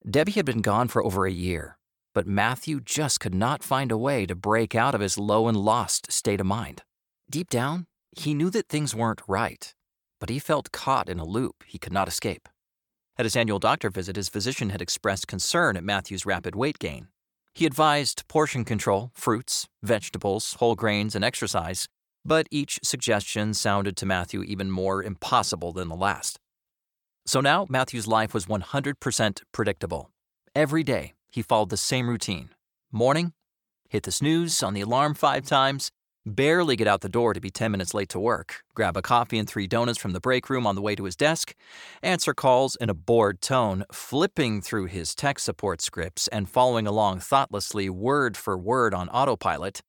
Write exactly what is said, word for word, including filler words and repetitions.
Debbie had been gone for over a year, but Matthew just could not find a way to break out of his low and lost state of mind. Deep down, he knew that things weren't right, but he felt caught in a loop he could not escape. At his annual doctor visit, his physician had expressed concern at Matthew's rapid weight gain. He advised portion control, fruits, vegetables, whole grains, and exercise, but each suggestion sounded to Matthew even more impossible than the last. So now Matthew's life was one hundred percent predictable. Every day, he followed the same routine. Morning, hit the snooze on the alarm five times, barely get out the door to be ten minutes late to work, grab a coffee and three donuts from the break room on the way to his desk, answer calls in a bored tone, flipping through his tech support scripts and following along thoughtlessly word for word on autopilot,